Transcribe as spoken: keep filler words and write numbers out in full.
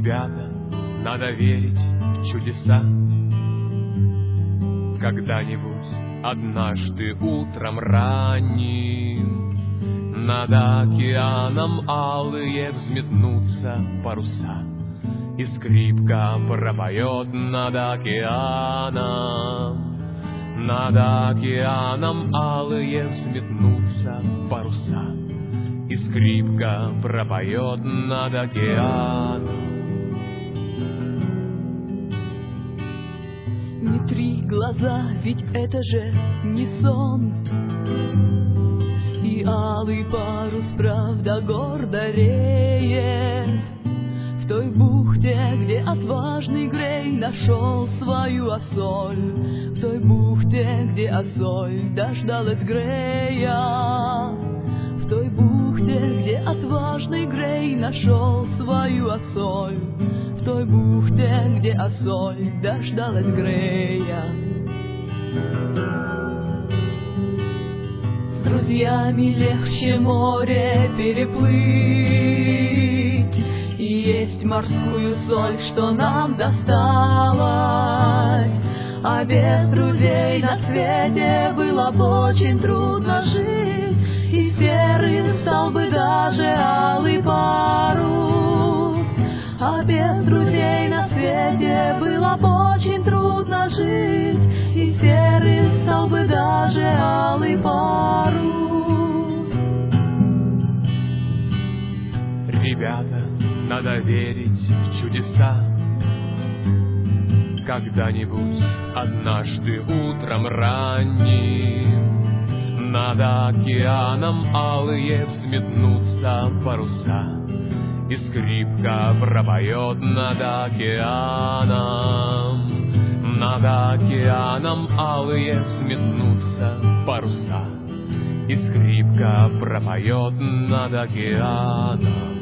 Ребята, надо верить в чудеса. Когда-нибудь, однажды утром ранним, над океаном алые взметнутся паруса, и скрипка пропоет над океаном. Над океаном алые взметнутся паруса, и скрипка пропоет над океаном. Не три глаза, ведь это же не сон, и алый парус, правда, гордо реет в той бухте, где отважный Грей нашел свою осоль, в той бухте, где осоль дождалась Грея, в той бухте, где отважный Грей нашел свою осоль, в той бухте, где осоль дождалась Грея. С друзьями легче море переплыть, и есть морскую соль, что нам досталось. А без друзей на свете было бы очень трудно жить, и серым стал бы даже алый парус. А без друзей на свете было бы очень трудно жить, и серым стал бы даже алый парус. Ребята, надо верить в чудеса. Когда-нибудь, однажды утром ранним, над океаном алые взметнутся паруса, и скрипка пропоет над океаном. Над океаном алые взметнутся паруса, и скрипка пропоет над океаном.